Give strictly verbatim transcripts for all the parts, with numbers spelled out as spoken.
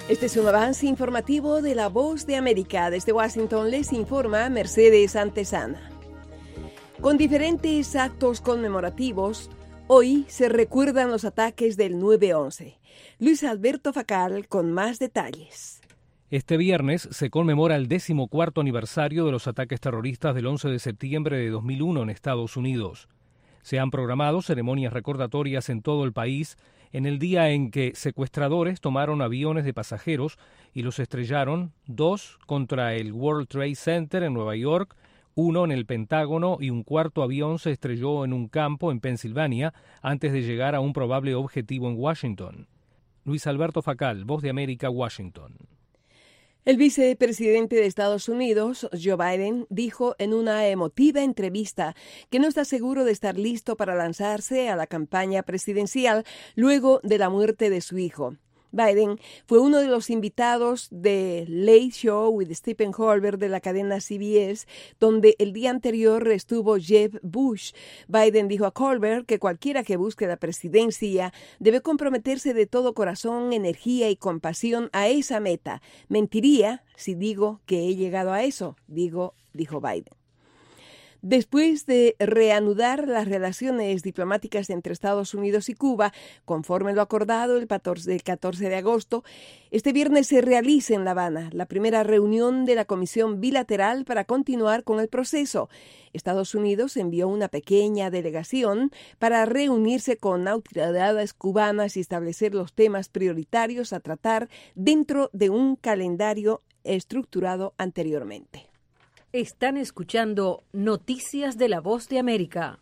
Este es un avance informativo de La Voz de América. Desde Washington les informa Mercedes Antesana. Con diferentes actos conmemorativos, hoy se recuerdan los ataques del nueve once. Luis Alberto Facal con más detalles. Este viernes se conmemora el decimocuarto aniversario de los ataques terroristas del once de septiembre de dos mil uno en Estados Unidos. Se han programado ceremonias recordatorias en todo el país en el día en que secuestradores tomaron aviones de pasajeros y los estrellaron, dos contra el World Trade Center en Nueva York, uno en el Pentágono y un cuarto avión se estrelló en un campo en Pensilvania antes de llegar a un probable objetivo en Washington. Luis Alberto Facal, Voz de América, Washington. El vicepresidente de Estados Unidos, Joe Biden, dijo en una emotiva entrevista que no está seguro de estar listo para lanzarse a la campaña presidencial luego de la muerte de su hijo. Biden fue uno de los invitados de Late Show with Stephen Colbert de la cadena C B S, donde el día anterior estuvo Jeb Bush. Biden dijo a Colbert que cualquiera que busque la presidencia debe comprometerse de todo corazón, energía y compasión a esa meta. Mentiría si digo que he llegado a eso, digo, dijo Biden. Después de reanudar las relaciones diplomáticas entre Estados Unidos y Cuba, conforme lo acordado el catorce de agosto, este viernes se realiza en La Habana la primera reunión de la Comisión Bilateral para continuar con el proceso. Estados Unidos envió una pequeña delegación para reunirse con autoridades cubanas y establecer los temas prioritarios a tratar dentro de un calendario estructurado anteriormente. Están escuchando Noticias de La Voz de América.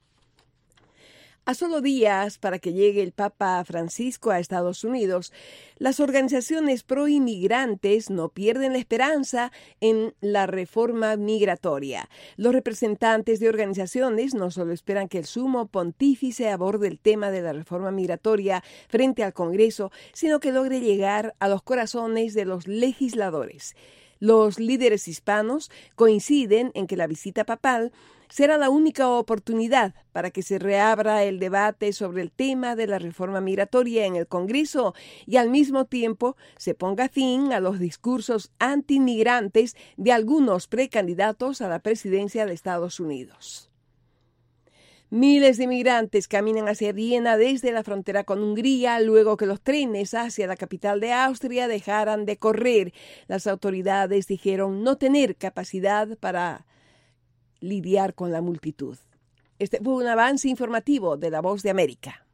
A solo días para que llegue el Papa Francisco a Estados Unidos, las organizaciones pro-inmigrantes no pierden la esperanza en la reforma migratoria. Los representantes de organizaciones no solo esperan que el sumo pontífice aborde el tema de la reforma migratoria frente al Congreso, sino que logre llegar a los corazones de los legisladores. Los líderes hispanos coinciden en que la visita papal será la única oportunidad para que se reabra el debate sobre el tema de la reforma migratoria en el Congreso y al mismo tiempo se ponga fin a los discursos antimigrantes de algunos precandidatos a la presidencia de Estados Unidos. Miles de inmigrantes caminan hacia Viena desde la frontera con Hungría luego que los trenes hacia la capital de Austria dejaran de correr. Las autoridades dijeron no tener capacidad para lidiar con la multitud. Este fue un avance informativo de La Voz de América.